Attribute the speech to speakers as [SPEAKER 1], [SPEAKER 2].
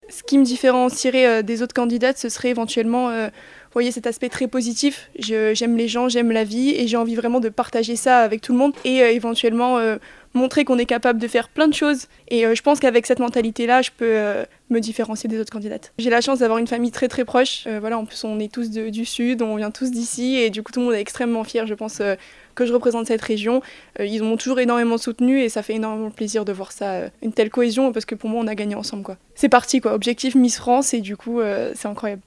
[SPEAKER 1] Ce qui me différencierait des autres candidates, ce serait éventuellement, vous voyez, cet aspect très positif. J'aime les gens, j'aime la vie et j'ai envie vraiment de partager ça avec tout le monde et éventuellement montrer qu'on est capable de faire plein de choses. Et je pense qu'avec cette mentalité-là, je peux me différencier des autres candidates. J'ai la chance d'avoir une famille très très proche. Voilà, en plus, on est tous du sud, on vient tous d'ici et du coup, tout le monde est extrêmement fier, je pense, que je représente cette région. Ils m'ont toujours énormément soutenue et ça fait énormément plaisir de voir ça, une telle cohésion, parce que pour moi, on a gagné ensemble, quoi. C'est parti, quoi. Objectif Miss France et du coup, c'est incroyable.